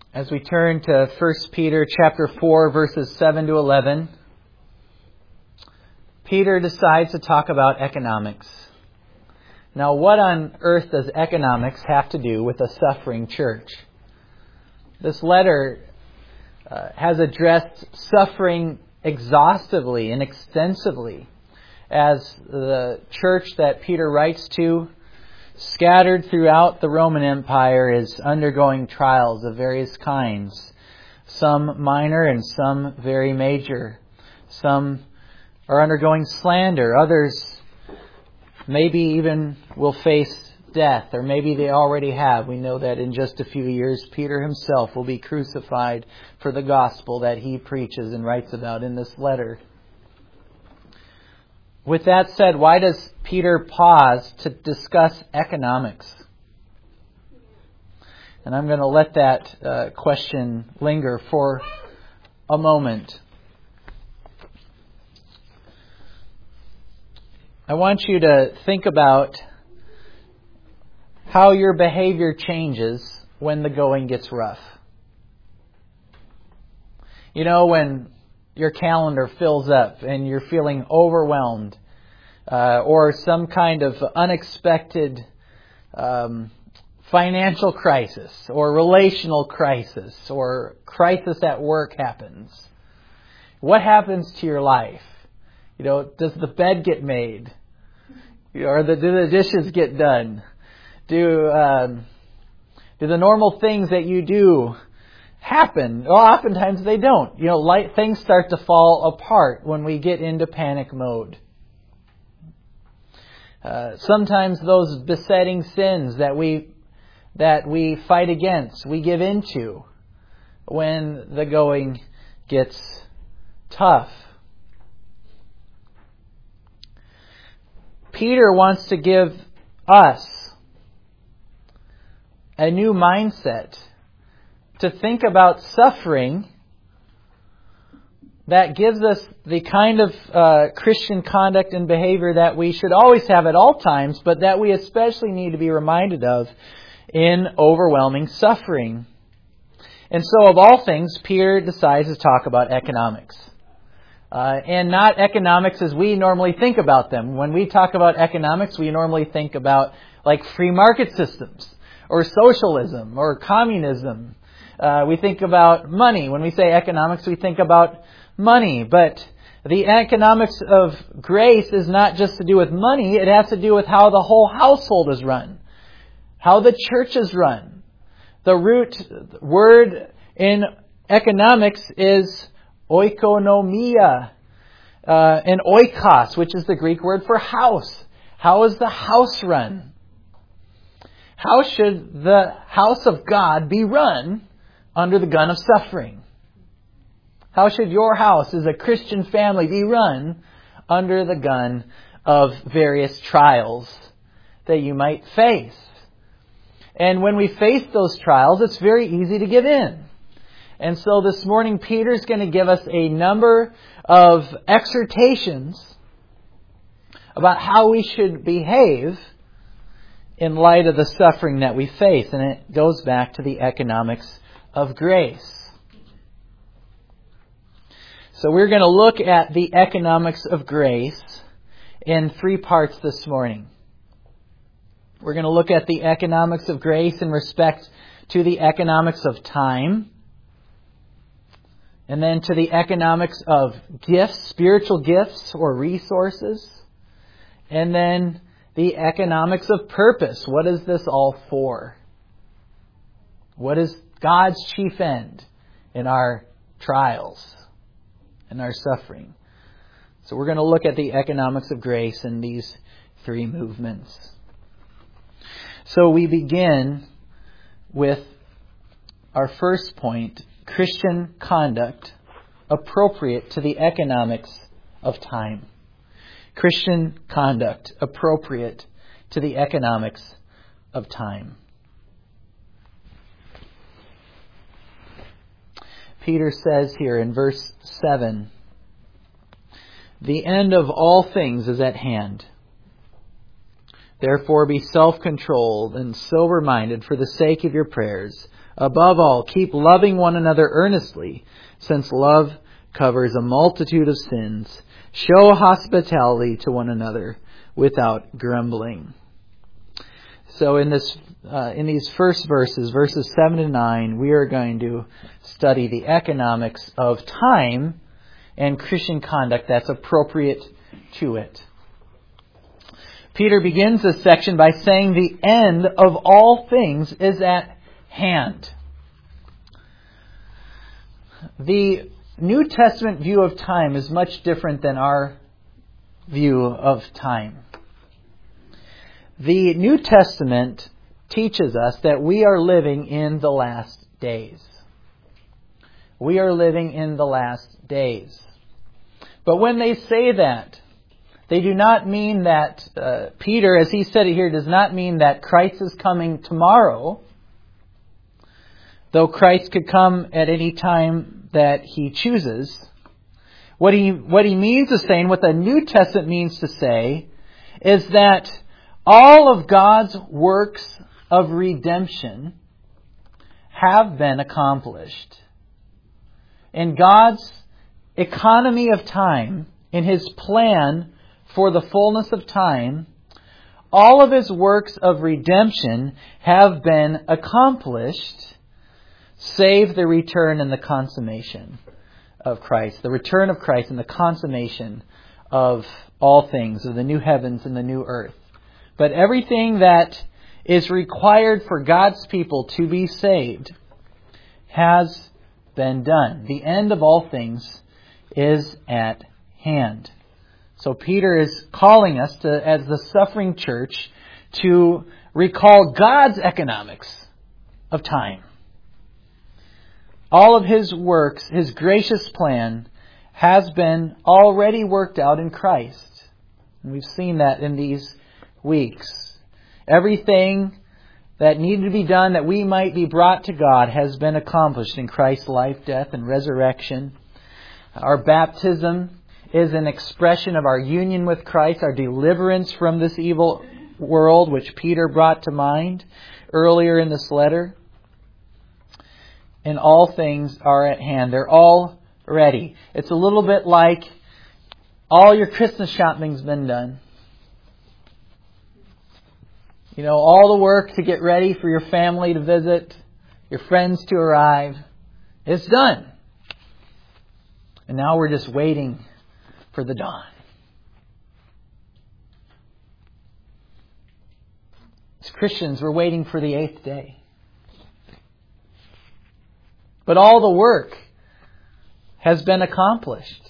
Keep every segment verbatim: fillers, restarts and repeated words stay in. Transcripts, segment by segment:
As we turn to First Peter chapter four, verses seven to eleven, Peter decides to talk about economics. Now, what on earth does economics have to do with a suffering church? This letter uh, has addressed suffering exhaustively and extensively, as the church that Peter writes to, scattered throughout the Roman Empire, is undergoing trials of various kinds. Some minor and some very major. Some are undergoing slander. Others maybe even will face death, or maybe they already have. We know that in just a few years, Peter himself will be crucified for the gospel that he preaches and writes about in this letter. With that said, why does Peter pause to discuss economics? And I'm going to let that uh, question linger for a moment. I want you to think about how your behavior changes when the going gets rough. You know, when your calendar fills up and you're feeling overwhelmed, uh, or some kind of unexpected um, financial crisis or relational crisis or crisis at work happens. What happens to your life? You know, does the bed get made? You know, or the, do the dishes get done? Do um, do the normal things that you do happen? Well, oftentimes they don't. You know, light, things start to fall apart when we get into panic mode. Uh, sometimes those besetting sins that we that we fight against, we give into when the going gets tough. Peter wants to give us a new mindset to think about suffering that gives us the kind of uh, Christian conduct and behavior that we should always have at all times, but that we especially need to be reminded of in overwhelming suffering. And so, of all things, Peter decides to talk about economics. Uh, and not economics as we normally think about them. When we talk about economics, we normally think about like free market systems, or socialism, or communism. Uh, we think about money. When we say economics, we think about money. But the economics of grace is not just to do with money. It has to do with how the whole household is run, how the church is run. The root word in economics is oikonomia, uh, and oikos, which is the Greek word for house. How is the house run? How should the house of God be run under the gun of suffering? How should your house as a Christian family be run under the gun of various trials that you might face? And when we face those trials, it's very easy to give in. And so this morning, Peter's going to give us a number of exhortations about how we should behave in light of the suffering that we face. And it goes back to the economics of grace. So we're going to look at the economics of grace in three parts this morning. We're going to look at the economics of grace in respect to the economics of time, and then to the economics of gifts, spiritual gifts or resources, and then the economics of purpose. What is this all for? What is God's chief end in our trials, in our suffering? So we're going to look at the economics of grace in these three movements. So we begin with our first point: Christian conduct appropriate to the economics of time. Christian conduct appropriate to the economics of time. Peter says here in verse seven, "The end of all things is at hand. Therefore be self-controlled and sober-minded for the sake of your prayers. Above all, keep loving one another earnestly, since love covers a multitude of sins. Show hospitality to one another without grumbling. So in this, uh, in these first verses, verses seven to nine, we are going to study the economics of time and Christian conduct that's appropriate to it. Peter begins this section by saying the end of all things is at hand. The New Testament view of time is much different than our view of time. The New Testament teaches us that we are living in the last days. We are living in the last days. But when they say that, they do not mean that, uh, Peter, as he said it here, does not mean that Christ is coming tomorrow, though Christ could come at any time that he chooses. What he, what he means to say, and what the New Testament means to say, is that all of God's works of redemption have been accomplished. In God's economy of time, in His plan for the fullness of time, all of His works of redemption have been accomplished, save the return and the consummation of Christ. The return of Christ and the consummation of all things, of the new heavens and the new earth. But everything that is required for God's people to be saved has been done. The end of all things is at hand. So Peter is calling us to, as the suffering church, to recall God's economics of time. All of His works, His gracious plan, has been already worked out in Christ. And we've seen that in these weeks. Everything that needed to be done that we might be brought to God has been accomplished in Christ's life, death, and resurrection. Our baptism is an expression of our union with Christ, our deliverance from this evil world, which Peter brought to mind earlier in this letter. And all things are at hand. They're all ready. It's a little bit like all your Christmas shopping's been done. You know, all the work to get ready for your family to visit, your friends to arrive, it's done. And now we're just waiting for the dawn. As Christians, we're waiting for the eighth day. But all the work has been accomplished.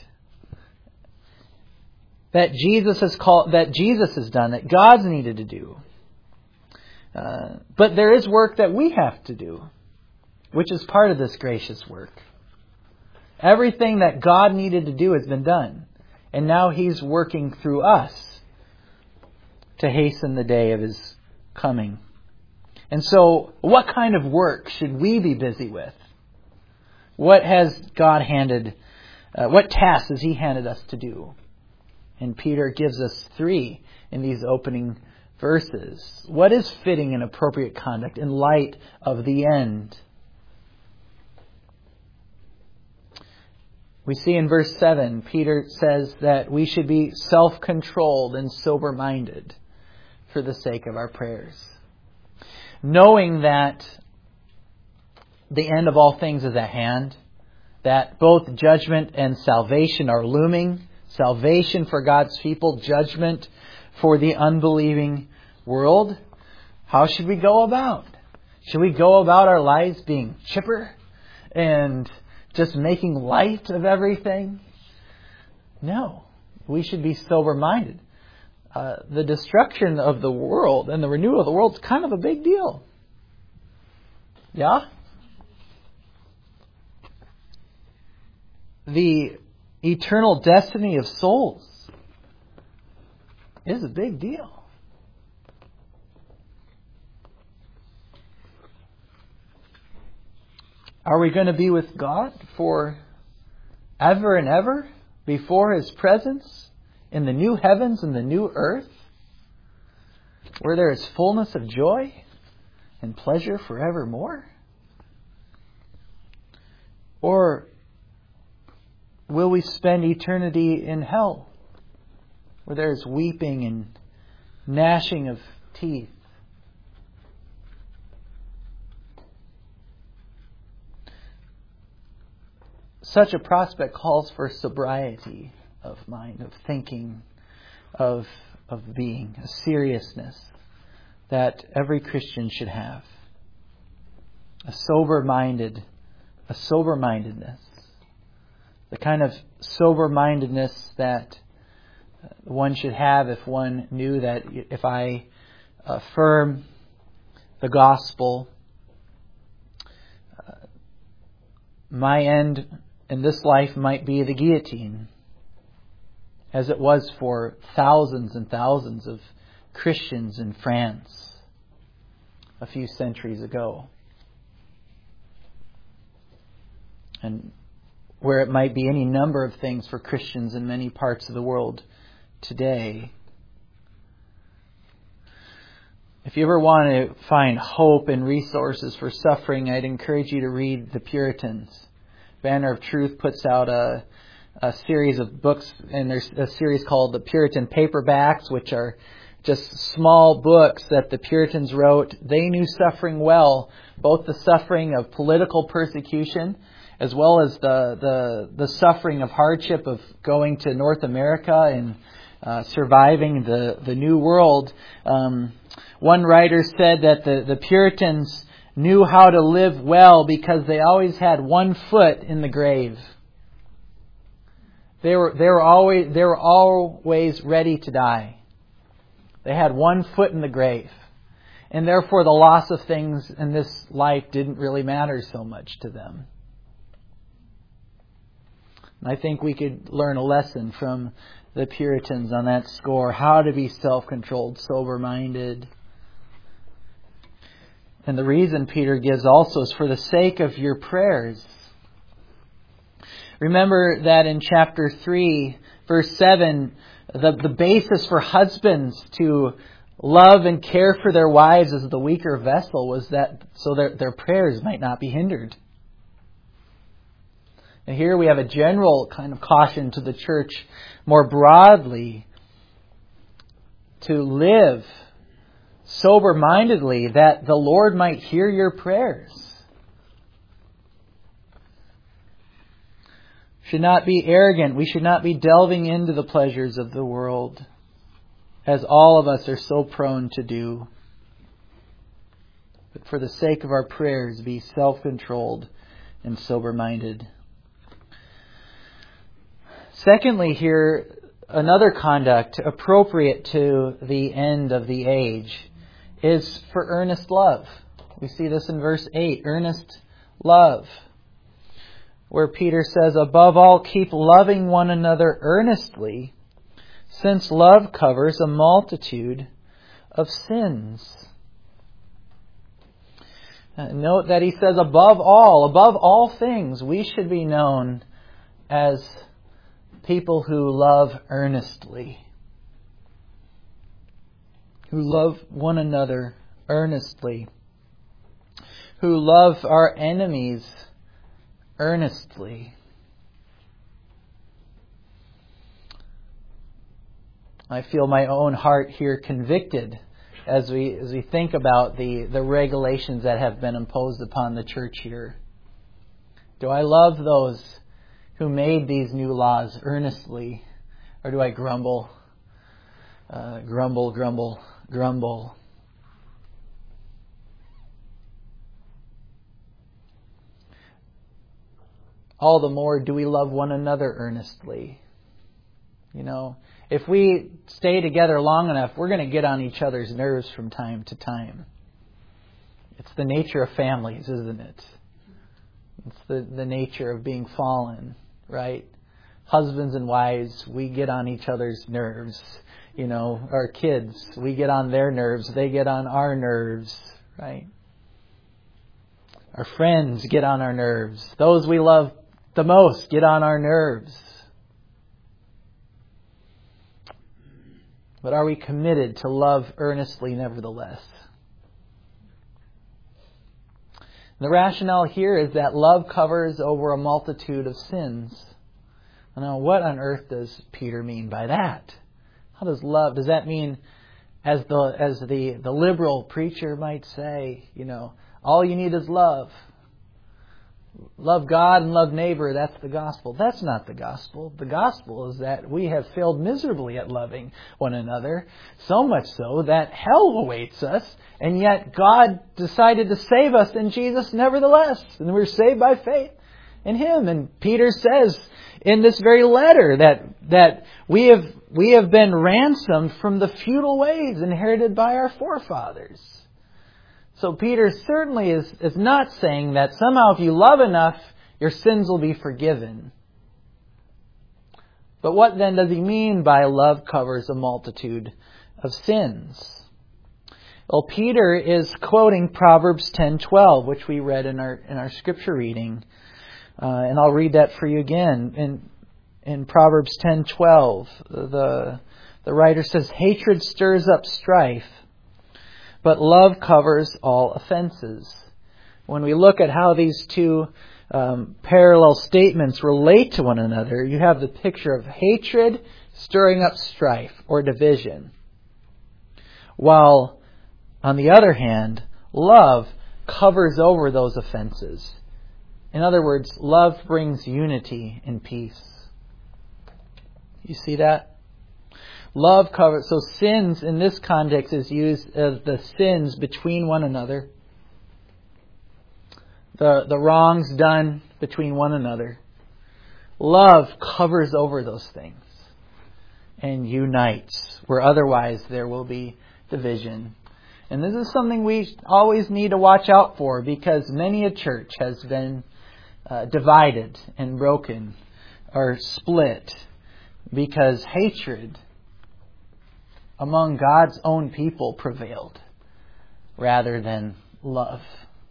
That Jesus has called, that Jesus has done, that God's needed to do. Uh, but there is work that we have to do, which is part of this gracious work. Everything that God needed to do has been done. And now He's working through us to hasten the day of His coming. And so, what kind of work should we be busy with? What has God handed, uh, what tasks has He handed us to do? And Peter gives us three in these opening verses. What is fitting and appropriate conduct in light of the end? We see in verse seven, Peter says that we should be self-controlled and sober-minded for the sake of our prayers. Knowing that the end of all things is at hand, that both judgment and salvation are looming. Salvation for God's people, judgment for the unbelieving world. How should we go about? Should we go about our lives being chipper and just making light of everything? No. We should be sober-minded. Uh, the destruction of the world and the renewal of the world is kind of a big deal. Yeah? The eternal destiny of souls is a big deal. Are we going to be with God for ever and ever before His presence in the new heavens and the new earth? where there is fullness of joy and pleasure forevermore? Or will we spend eternity in hell, where there is weeping and gnashing of teeth? Such a prospect calls for sobriety of mind, of thinking, of, of being, a seriousness that every Christian should have. A sober-minded, a sober-mindedness. The kind of sober-mindedness that one should have if one knew that if I affirm the gospel, uh, my end in this life might be the guillotine, as it was for thousands and thousands of Christians in France a few centuries ago. And where it might be any number of things for Christians in many parts of the world today. If you ever want to find hope and resources for suffering, I'd encourage you to read The Puritans. Banner of Truth puts out a, a series of books, and there's a series called The Puritan Paperbacks, which are just small books that the Puritans wrote. They knew suffering well, both the suffering of political persecution as well as the, the, the suffering of hardship of going to North America and uh, surviving the, the New World. Um, one writer said that the, the Puritans knew how to live well because they always had one foot in the grave. They were they were always they were always ready to die. They had one foot in the grave. And therefore the loss of things in this life didn't really matter so much to them. I think we could learn a lesson from the Puritans on that score, how to be self-controlled, sober-minded. And the reason Peter gives also is for the sake of your prayers. Remember that in chapter three, verse seven, the, the basis for husbands to love and care for their wives as the weaker vessel was that so their, their prayers might not be hindered. And here we have a general kind of caution to the church more broadly to live sober-mindedly, that the Lord might hear your prayers. Should not be arrogant. We should not be delving into the pleasures of the world, as all of us are so prone to do. But for the sake of our prayers, be self-controlled and sober-minded. Secondly, here, another conduct appropriate to the end of the age is for earnest love. We see this in verse eight, earnest love, where Peter says, above all, keep loving one another earnestly, since love covers a multitude of sins. Uh, note that he says above all, above all things, we should be known as people who love earnestly. Who love one another earnestly. Who love our enemies earnestly. I feel my own heart here convicted as we as we think about the, the regulations that have been imposed upon the church here. Do I love those who made these new laws earnestly, or do I grumble, uh, grumble, grumble, grumble? All the more do we love one another earnestly. You know, if we stay together long enough, we're going to get on each other's nerves from time to time. It's the nature of families, isn't it? It's the, the nature of being fallen, right? Husbands and wives, we get on each other's nerves. You know, our kids, we get on their nerves. They get on our nerves, right? Our friends get on our nerves. Those we love the most get on our nerves. But are we committed to love earnestly nevertheless? The rationale here is that love covers over a multitude of sins. Now, what on earth does Peter mean by that? How does love, does that mean, as the as the, the liberal preacher might say, you know, all you need is love. Love God and love neighbor, that's the gospel. That's not the gospel. The gospel is that we have failed miserably at loving one another, so much so that hell awaits us, and yet God decided to save us in Jesus nevertheless. And we're saved by faith in Him. And Peter says in this very letter that that we have we have been ransomed from the futile ways inherited by our forefathers. So Peter certainly is, is not saying that somehow if you love enough, your sins will be forgiven. But what then does he mean by love covers a multitude of sins? Well, Peter is quoting Proverbs ten twelve, which we read in our in our scripture reading. Uh, and I'll read that for you again. In in Proverbs ten twelve, the the writer says, "Hatred stirs up strife, but love covers all offenses." When we look at how these two um, parallel statements relate to one another, you have the picture of hatred stirring up strife or division, while, on the other hand, love covers over those offenses. In other words, love brings unity and peace. You see that? Love covers, so sins in this context is used as the sins between one another. The, the wrongs done between one another. Love covers over those things and unites where otherwise there will be division. And this is something we always need to watch out for, because many a church has been uh, divided and broken or split because hatred among God's own people prevailed rather than love.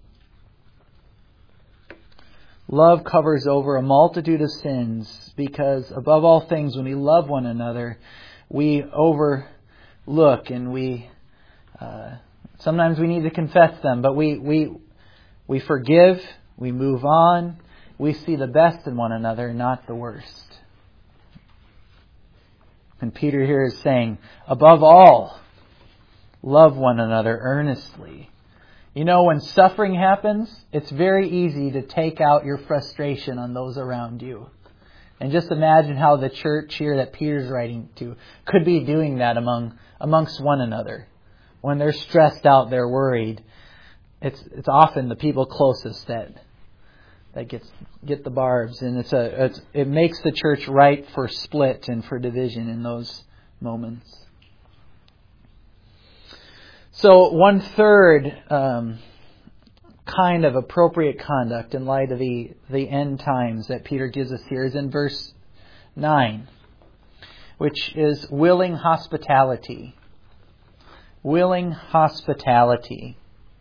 Love covers over a multitude of sins because, above all things, when we love one another, we overlook and we uh, sometimes we need to confess them, but we we we forgive, we move on, we see the best in one another, not the worst. And Peter here is saying, above all, love one another earnestly. You know, when suffering happens, it's very easy to take out your frustration on those around you. And just imagine how the church here that Peter's writing to could be doing that among amongst one another. When they're stressed out, they're worried. It's it's often the people closest that that gets get the barbs, and it's a it's, it makes the church ripe for split and for division in those moments. So one third um, kind of appropriate conduct in light of the the end times that Peter gives us here is in verse nine, which is willing hospitality. Willing hospitality.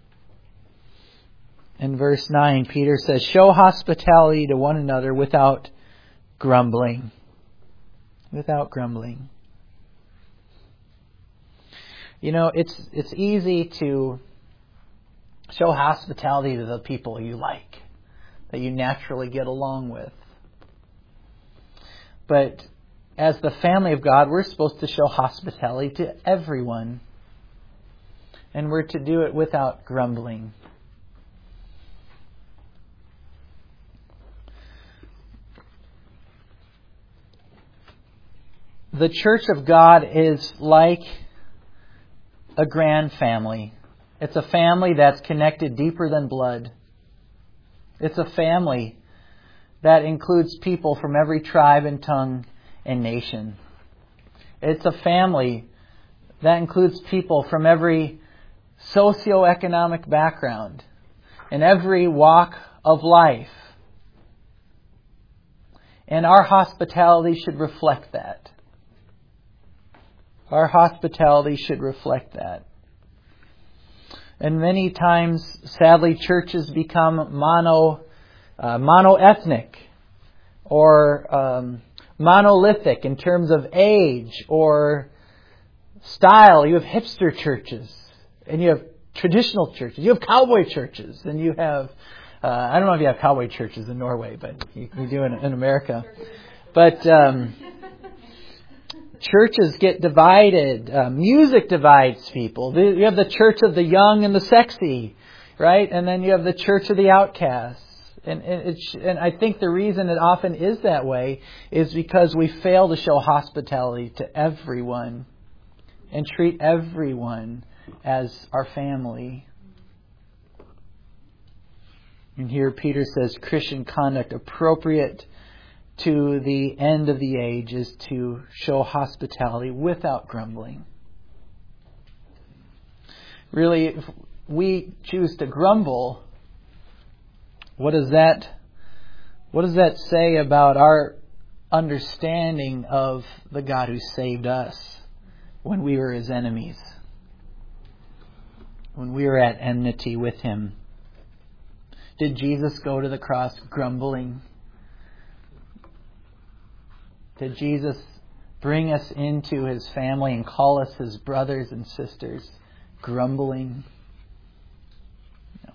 In verse nine, Peter says, "Show hospitality to one another without grumbling." Without grumbling. You know, it's it's easy to show hospitality to the people you like, that you naturally get along with. But as the family of God, we're supposed to show hospitality to everyone. And we're to do it without grumbling. The church of God is like a grand family. It's a family that's connected deeper than blood. It's a family that includes people from every tribe and tongue and nation. It's a family that includes people from every socioeconomic background and every walk of life. And our hospitality should reflect that. Our hospitality should reflect that. And many times, sadly, churches become mono, uh, mono-ethnic or um, monolithic in terms of age or style. You have hipster churches, and you have traditional churches. You have cowboy churches, and you have, uh, I don't know if you have cowboy churches in Norway, but you, you do in, in America. But um, churches get divided. Uh, music divides people. You have the church of the young and the sexy, right? And then you have the church of the outcasts. And, and, it, and I think the reason it often is that way is because we fail to show hospitality to everyone and treat everyone as our family. And here Peter says Christian conduct appropriate to the end of the age is to show hospitality without grumbling. Really, if we choose to grumble, what does that what does that say about our understanding of the God who saved us when we were His enemies? When we were at enmity with Him? Did Jesus go to the cross grumbling? Did Jesus bring us into His family and call us His brothers and sisters grumbling? No.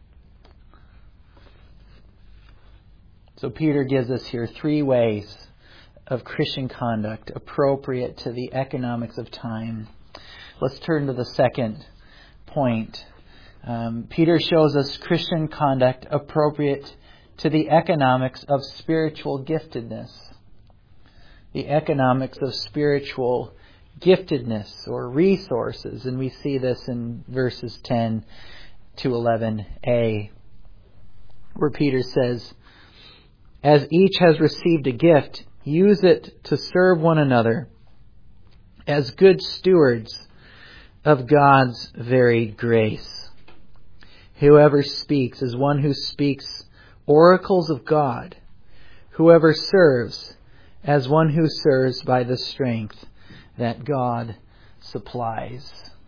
So Peter gives us here three ways of Christian conduct appropriate to the economics of time. Let's turn to the second point. Um, Peter shows us Christian conduct appropriate to the economics of spiritual giftedness. The economics of spiritual giftedness or resources. And we see this in verses ten to eleven a, where Peter says, "As each has received a gift, use it to serve one another as good stewards of God's varied grace. Whoever speaks is one who speaks oracles of God. Whoever serves as one who serves by the strength that God supplies."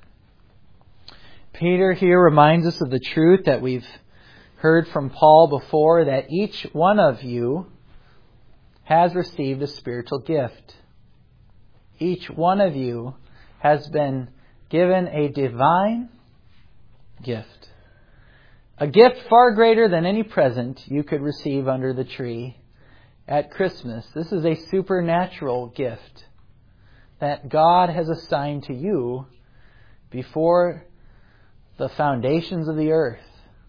Peter here reminds us of the truth that we've heard from Paul before, that each one of you has received a spiritual gift. Each one of you has been given a divine gift. A gift far greater than any present you could receive under the tree at Christmas. This is a supernatural gift that God has assigned to you before the foundations of the earth.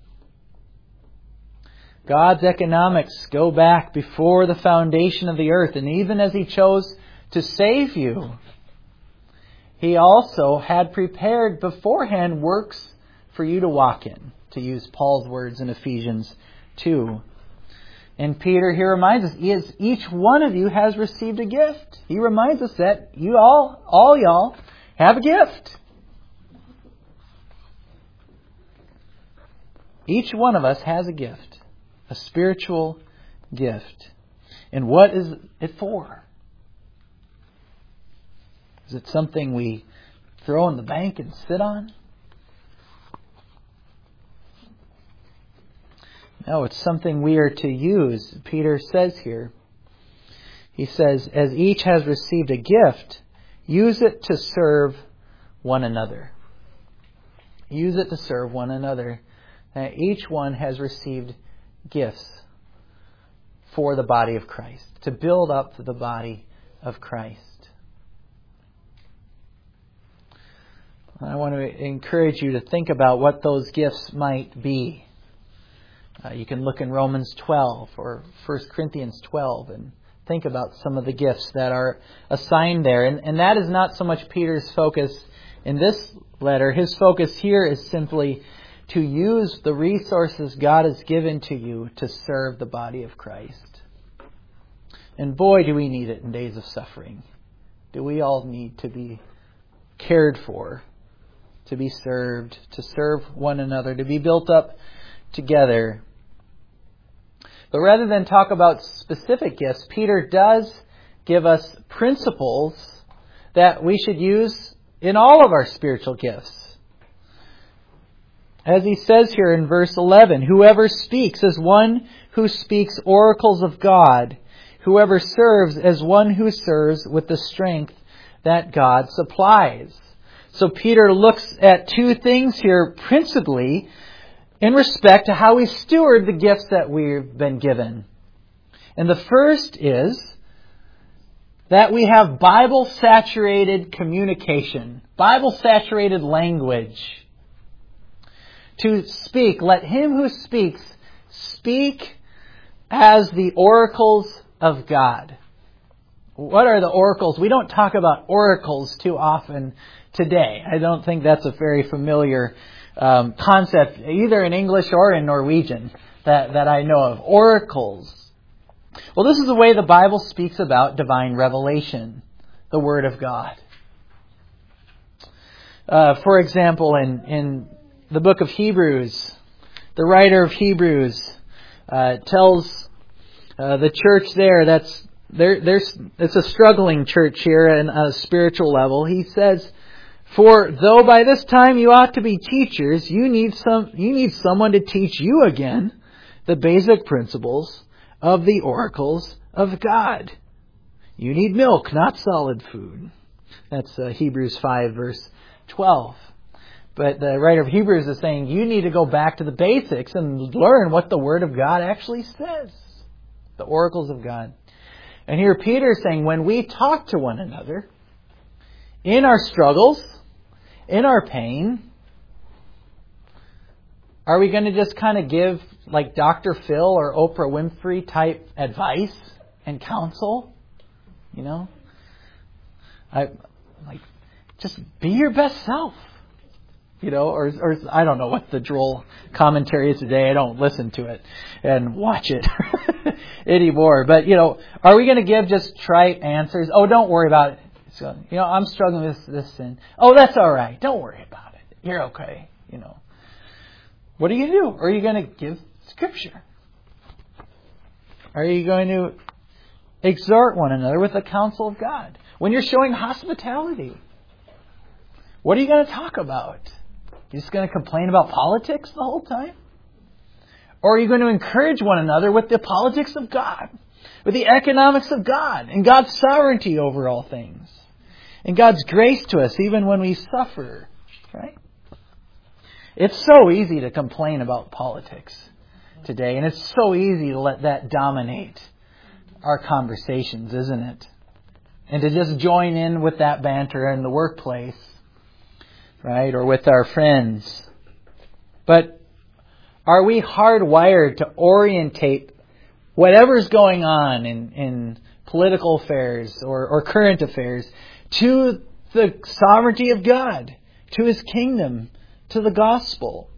God's economics go back before the foundation of the earth. And even as He chose to save you, He also had prepared beforehand works for you to walk in, to use Paul's words in Ephesians two. And Peter here reminds us, is each one of you has received a gift. He reminds us that you all, all y'all, have a gift. Each one of us has a gift, a spiritual gift. And what is it for? Is it something we throw in the bank and sit on? No, it's something we are to use. Peter says here, he says, as each has received a gift, use it to serve one another. Use it to serve one another. Uh, each one has received gifts for the body of Christ, to build up the body of Christ. I want to encourage you to think about what those gifts might be. Uh, you can look in Romans twelve or First Corinthians twelve and think about some of the gifts that are assigned there. And, and that is not so much Peter's focus in this letter. His focus here is simply to use the resources God has given to you to serve the body of Christ. And boy, do we need it in days of suffering. Do we all need to be cared for, to be served, to serve one another, to be built up together. But rather than talk about specific gifts, Peter does give us principles that we should use in all of our spiritual gifts. As he says here in verse eleven, whoever speaks as one who speaks oracles of God, whoever serves as one who serves with the strength that God supplies. So Peter looks at two things here, principally in respect to how we steward the gifts that we've been given. And the first is that we have Bible-saturated communication, Bible-saturated language. To speak, let him who speaks speak as the oracles of God. What are the oracles? We don't talk about oracles too often today. I don't think that's a very familiar um, concept, either in English or in Norwegian, that, that I know of. Oracles. Well, this is the way the Bible speaks about divine revelation, the Word of God. Uh, for example, in, in the book of Hebrews, the writer of Hebrews uh, tells uh, the church there that's there. There's it's a struggling church here on a spiritual level. He says, "For though by this time you ought to be teachers, you need some you need someone to teach you again the basic principles of the oracles of God. You need milk, not solid food." That's uh, Hebrews five, verse twelve. But the writer of Hebrews is saying you need to go back to the basics and learn what the Word of God actually says. The oracles of God. And here Peter is saying when we talk to one another, in our struggles, in our pain, are we going to just kind of give like Doctor Phil or Oprah Winfrey type advice and counsel? You know? I like just be your best self. You know, or, or I don't know what the droll commentary is today. I don't listen to it and watch it anymore. But, you know, are we going to give just trite answers? Oh, don't worry about it. So, you know, I'm struggling with this sin. Oh, that's all right. Don't worry about it. You're okay. You know, what are you going to do? Are you going to give Scripture? Are you going to exhort one another with the counsel of God? When you're showing hospitality, what are you going to talk about? You just going to complain about politics the whole time? Or are you going to encourage one another with the politics of God, with the economics of God, and God's sovereignty over all things, and God's grace to us even when we suffer, right? It's so easy to complain about politics today, and it's so easy to let that dominate our conversations, isn't it? And to just join in with that banter in the workplace, right? Or with our friends. But are we hardwired to orientate whatever's going on in, in political affairs or, or current affairs to the sovereignty of God, to His kingdom, to the gospel?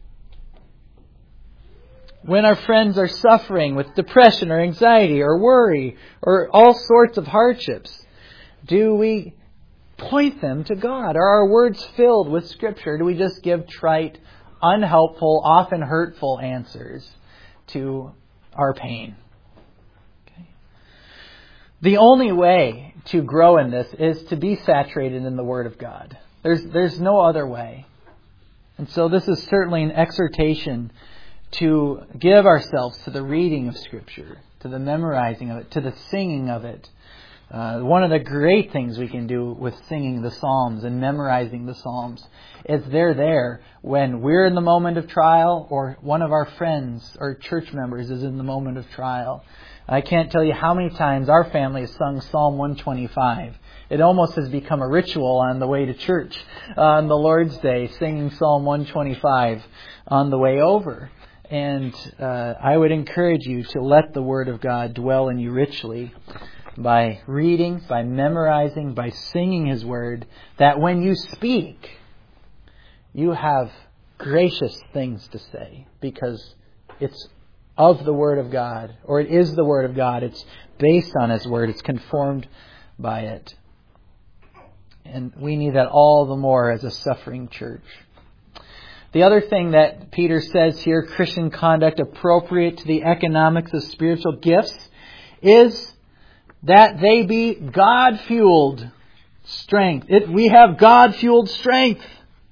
When our friends are suffering with depression or anxiety or worry or all sorts of hardships, do we point them to God? Are our words filled with Scripture? Do we just give trite, unhelpful, often hurtful answers to our pain? Okay. The only way to grow in this is to be saturated in the Word of God. There's, there's no other way. And so this is certainly an exhortation to give ourselves to the reading of Scripture, to the memorizing of it, to the singing of it. Uh, one of the great things we can do with singing the Psalms and memorizing the Psalms is they're there when we're in the moment of trial or one of our friends or church members is in the moment of trial. I can't tell you how many times our family has sung Psalm one twenty-five. It almost has become a ritual on the way to church on the Lord's Day, singing Psalm one twenty-five on the way over. And uh, I would encourage you to let the Word of God dwell in you richly, by reading, by memorizing, by singing His Word, that when you speak, you have gracious things to say because it's of the Word of God, or it is the Word of God. It's based on His Word. It's conformed by it. And we need that all the more as a suffering church. The other thing that Peter says here, Christian conduct appropriate to the economics of spiritual gifts, is that they be God-fueled strength. It, we have God-fueled strength.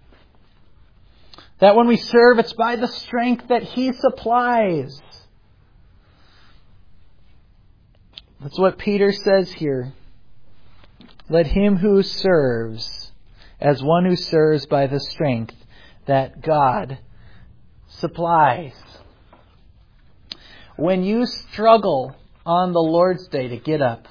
That when we serve, it's by the strength that He supplies. That's what Peter says here. Let him who serves as one who serves by the strength that God supplies. When you struggle on the Lord's Day to get up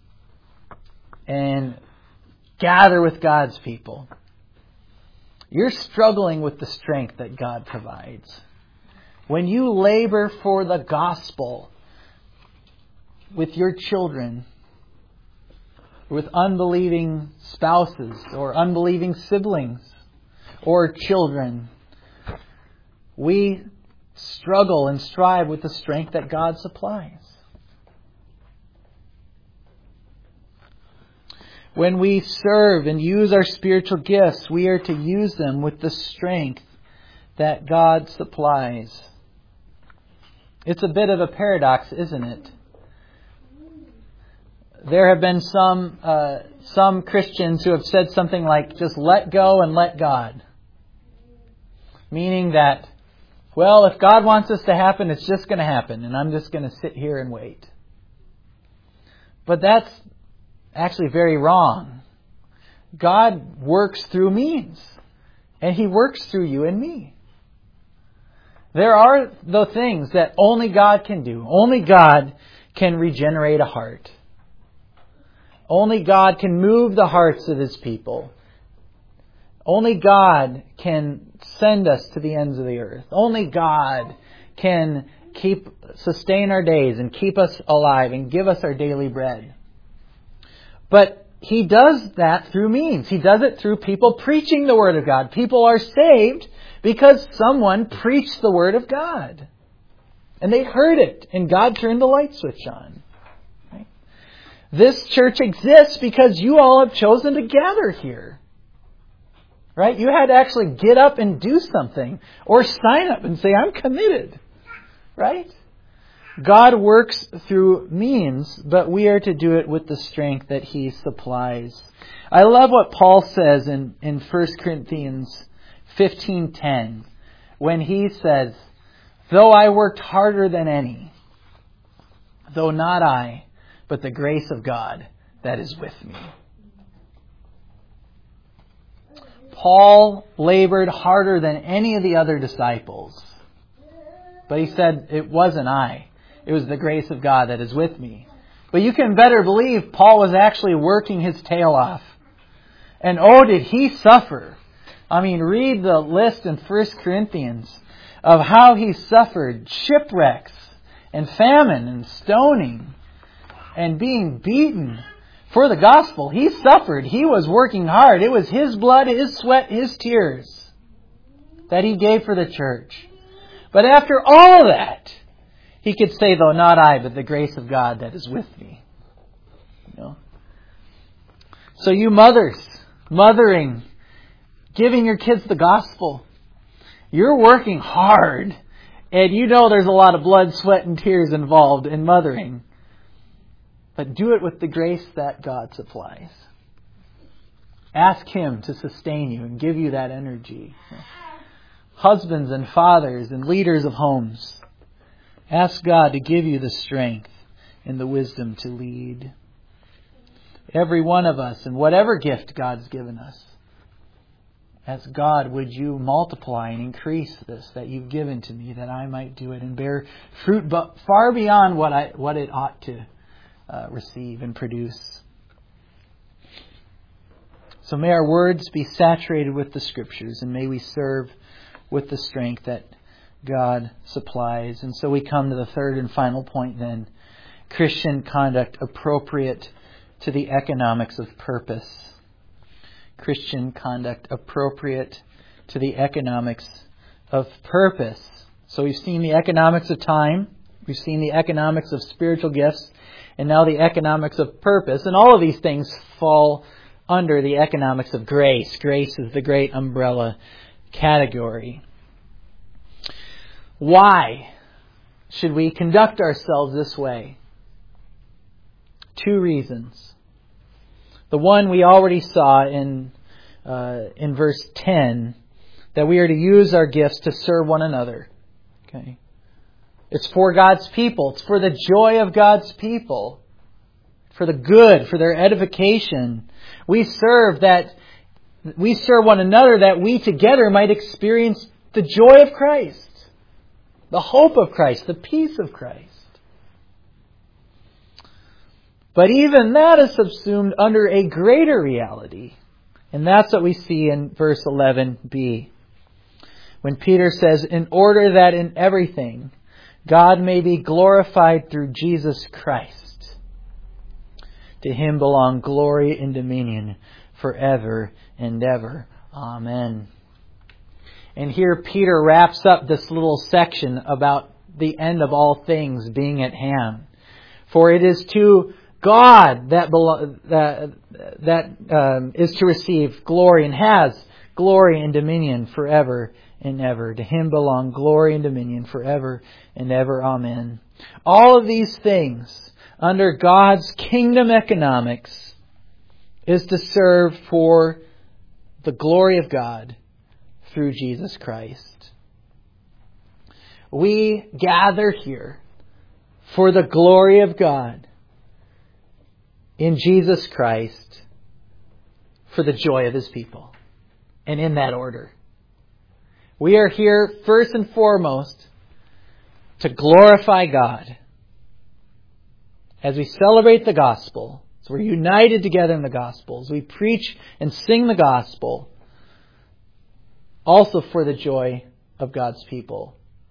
and gather with God's people, you're struggling with the strength that God provides. When you labor for the gospel with your children, with unbelieving spouses or unbelieving siblings or children, we struggle and strive with the strength that God supplies. When we serve and use our spiritual gifts, we are to use them with the strength that God supplies. It's a bit of a paradox, isn't it? There have been some uh, some Christians who have said something like, just let go and let God. Meaning that, well, if God wants this to happen, it's just going to happen, and I'm just going to sit here and wait. But that's actually very wrong. God works through means, and He works through you and me. There are the things that only God can do. Only God can regenerate a heart. Only God can move the hearts of His people. Only God can send us to the ends of the earth. Only God can keep sustain our days and keep us alive and give us our daily bread. But He does that through means. He does it through people preaching the Word of God. People are saved because someone preached the Word of God. And they heard it, and God turned the light switch on. Right? This church exists because you all have chosen to gather here. Right? You had to actually get up and do something, or sign up and say, I'm committed. Right? God works through means, but we are to do it with the strength that He supplies. I love what Paul says in, in First Corinthians fifteen ten, when he says, though I worked harder than any, though not I, but the grace of God that is with me. Paul labored harder than any of the other disciples. But he said, it wasn't I. It was the grace of God that is with me. But you can better believe Paul was actually working his tail off. And oh, did he suffer. I mean, read the list in First Corinthians of how he suffered shipwrecks and famine and stoning and being beaten for the gospel. He suffered. He was working hard. It was his blood, his sweat, his tears that he gave for the church. But after all that, he could say, though not I, but the grace of God that is with me. You know? So you mothers, mothering, giving your kids the gospel, you're working hard. And you know there's a lot of blood, sweat, and tears involved in mothering. But do it with the grace that God supplies. Ask Him to sustain you and give you that energy. Husbands and fathers and leaders of homes, ask God to give you the strength and the wisdom to lead. Every one of us, and whatever gift God's given us, ask God, would you multiply and increase this that you've given to me, that I might do it and bear fruit but far beyond what I what it ought to uh, receive and produce. So may our words be saturated with the Scriptures, and may we serve with the strength that God supplies. And so we come to the third and final point then. Christian conduct appropriate to the economics of purpose. Christian conduct appropriate to the economics of purpose. So we've seen the economics of time. We've seen the economics of spiritual gifts. And now the economics of purpose. And all of these things fall under the economics of grace. Grace is the great umbrella category. Why should we conduct ourselves this way? Two reasons. The one we already saw in uh, in verse ten, that we are to use our gifts to serve one another. Okay, it's for God's people. It's for the joy of God's people, for the good, for their edification. We serve that we serve one another that we together might experience the joy of Christ, the hope of Christ, the peace of Christ. But even that is subsumed under a greater reality. And that's what we see in verse eleven b. When Peter says, in order that in everything God may be glorified through Jesus Christ. To Him belong glory and dominion forever and ever. Amen. And here Peter wraps up this little section about the end of all things being at hand. For it is to God that belo- that, that um, is to receive glory and has glory and dominion forever and ever. To Him belong glory and dominion forever and ever. Amen. All of these things under God's kingdom economics is to serve for the glory of God through Jesus Christ. We gather here for the glory of God in Jesus Christ for the joy of His people. And in that order. We are here first and foremost to glorify God. As we celebrate the gospel, as we're united together in the gospel, as we preach and sing the gospel, also for the joy of God's people.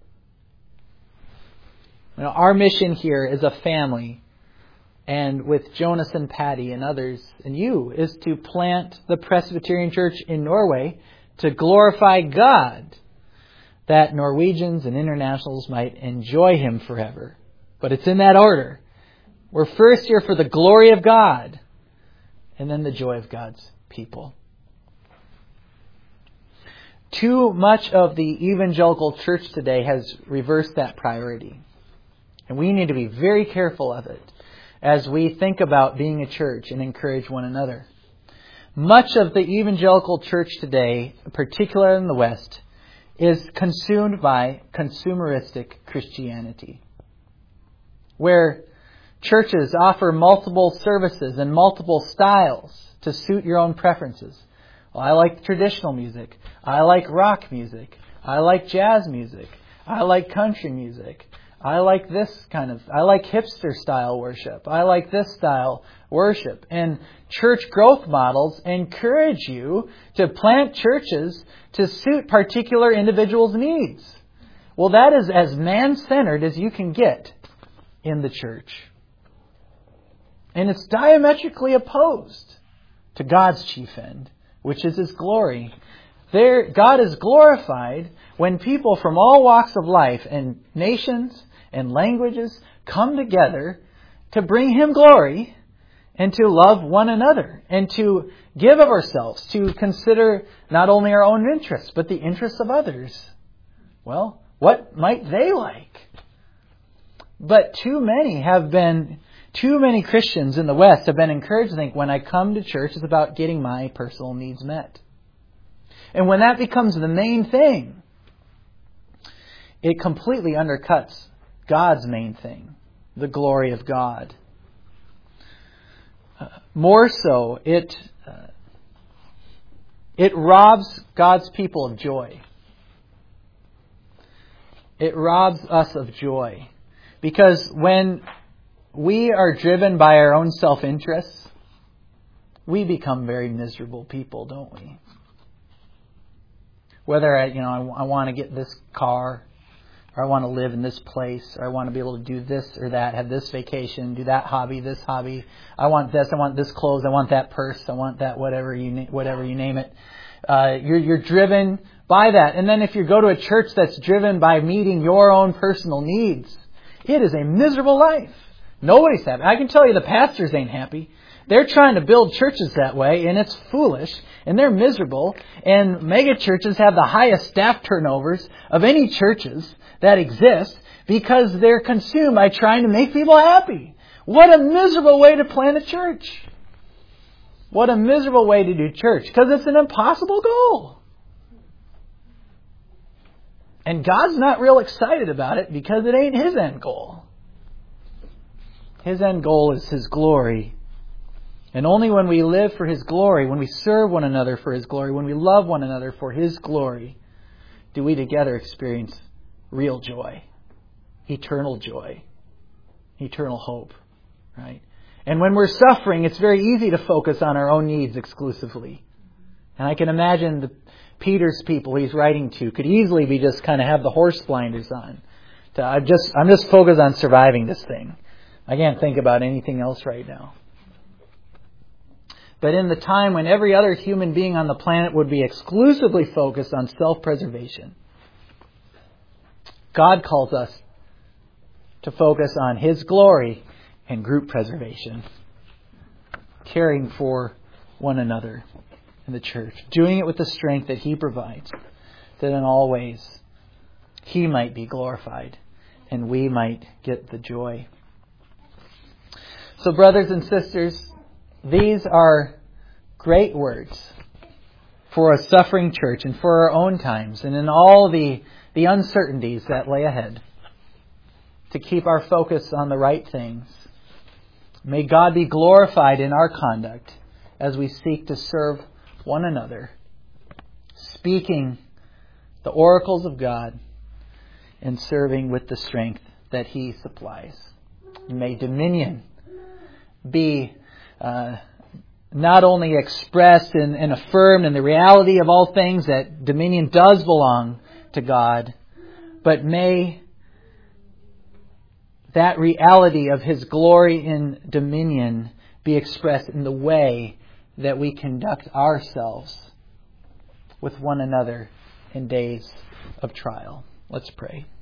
You know, our mission here is a family, and with Jonas and Patty and others and you, is to plant the Presbyterian Church in Norway to glorify God, that Norwegians and internationals might enjoy Him forever. But it's in that order. We're first here for the glory of God, and then the joy of God's people. Too much of the evangelical church today has reversed that priority. And we need to be very careful of it as we think about being a church and encourage one another. Much of the evangelical church today, particularly in the West, is consumed by consumeristic Christianity, where churches offer multiple services and multiple styles to suit your own preferences. Well, I like traditional music. I like rock music. I like jazz music. I like country music. I like this kind of, I like hipster style worship. I like this style worship. And church growth models encourage you to plant churches to suit particular individuals' needs. Well, that is as man-centered as you can get in the church. And it's diametrically opposed to God's chief end, which is His glory. There, God is glorified when people from all walks of life and nations and languages come together to bring Him glory and to love one another and to give of ourselves, to consider not only our own interests, but the interests of others. Well, what might they like? But too many have been, too many Christians in the West have been encouraged to think when I come to church, it's about getting my personal needs met. And when that becomes the main thing, it completely undercuts God's main thing, the glory of God. Uh, more so, it uh, it robs God's people of joy. It robs us of joy. Because when we are driven by our own self-interests, we become very miserable people, don't we? Whether I, you know, I, I want to get this car, or I want to live in this place, or I want to be able to do this or that, have this vacation, do that hobby, this hobby. I want this, I want this clothes, I want that purse, I want that whatever you whatever you name it. Uh, you're you're driven by that. And then if you go to a church that's driven by meeting your own personal needs, it is a miserable life. Nobody's happy. I can tell you the pastors ain't happy. They're trying to build churches that way, and it's foolish, and they're miserable. And mega churches have the highest staff turnovers of any churches that exist because they're consumed by trying to make people happy. What a miserable way to plant a church. What a miserable way to do church, because it's an impossible goal. And God's not real excited about it because it ain't His end goal. His end goal is His glory And only when we live for His glory, when we serve one another for His glory, when we love one another for His glory, do we together experience real joy, eternal joy, eternal hope, right? And when we're suffering, it's very easy to focus on our own needs exclusively. And I can imagine the Peter's people he's writing to could easily be just kind of have the horse blinders on. To, I'm just I'm just focused on surviving this thing. I can't think about anything else right now. But in the time when every other human being on the planet would be exclusively focused on self-preservation, God calls us to focus on His glory and group preservation, caring for one another in the church, doing it with the strength that He provides, that in all ways He might be glorified and we might get the joy. So, brothers and sisters, these are great words for a suffering church and for our own times and in all the, the uncertainties that lay ahead, to keep our focus on the right things. May God be glorified in our conduct as we seek to serve one another, speaking the oracles of God and serving with the strength that He supplies. May dominion be uh, not only expressed and, and affirmed in the reality of all things, that dominion does belong to God, but may that reality of His glory in dominion be expressed in the way that we conduct ourselves with one another in days of trial. Let's pray.